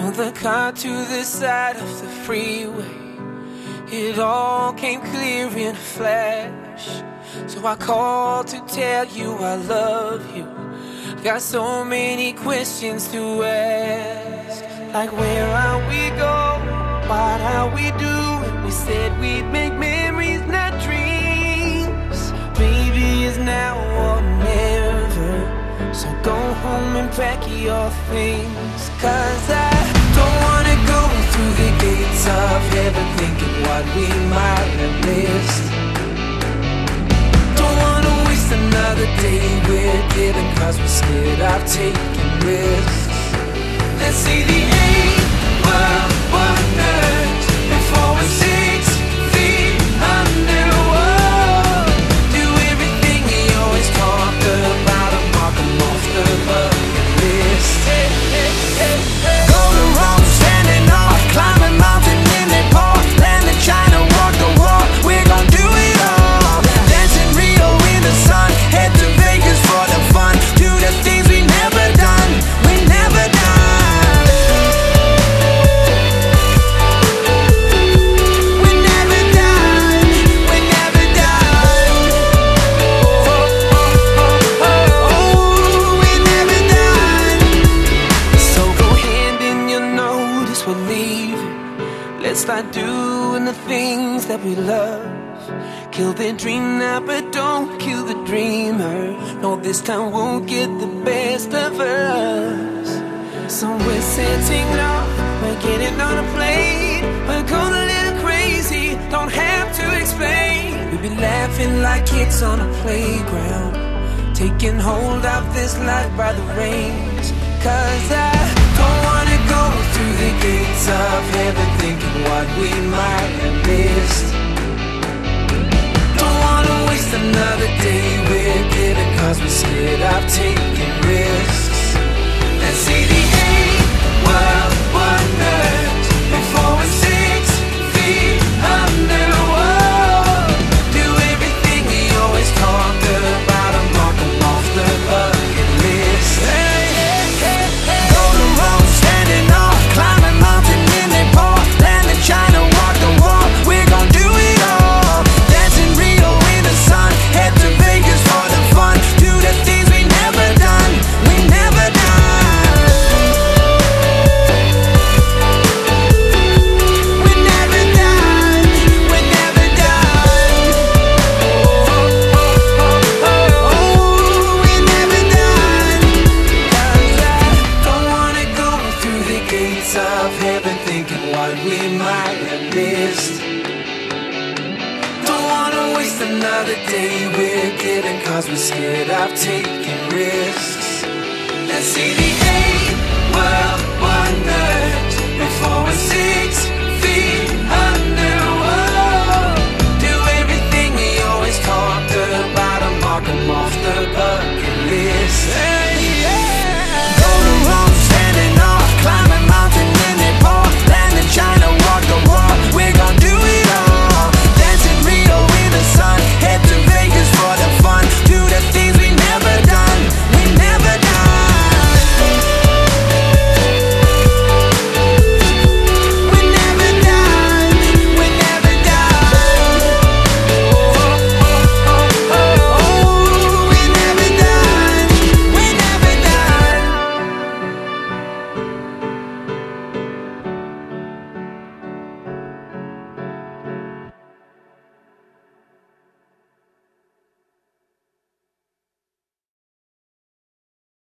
Pulled the car to the side of the freeway. It all came clear in a flash. So I called to tell you I love you. Got so many questions to ask. Like where are we going? What are we doing? We said we'd make memories, not dreams. Maybe it's now or never. So go home and pack your things. 'Cause I don't wanna go through the gates of heaven thinking what we might have missed. Don't wanna waste another day we're giving 'cause we're scared of taking risks. Let's see the 8 wonders before we're 6 feet under. Whoa. Do everything you always talked about and mark them off the bucket list. Hey, hey, hey, hey. Go to Rome, standing off, climb a mountain in Nepal, land in China, walk the walk. We're gonna do it all. Dance in Rio in the sun, head to Vegas for the fun. Do the things we never done, we never done. We never done, we never done. We never done. So go hand in your notice, we're leaving. Let's start doing the things that we love. Kill the dream now, but don't kill the dreamer. No, this time won't get the best of us. So we're setting off, we're getting on a plane. We're going a little crazy, don't have to explain. We'll be laughing like kids on a playground, taking hold of this life by the reins. 'Cause I don't wanna go through the gates of heaven thinking what we might have missed. Don't wanna waste another day we're giving 'cause we're scared of taking risks. Let's see the 8 wonders before we're 6 feet under. Whoa. Do everything we always talked about and mark them off the bucket list. Hey, hey, hey, hey. Go to Rome, standing off, climb a mountain in Nepal, land in China, walk the walk. We're gonna do it all. Dance in Rio in the sun, head to Vegas for the fun. Do the things we never done, we never done. We never done, we never done. We never done. 'Cause I don't wanna go through the gates of heaven thinking what we might have missed. Don't wanna waste another day we're giving 'cause we're scared of taking risks. Let's see the 8 wonders before we're 6 feet under. Whoa. Do everything we always talked about and mark them off the bucket list.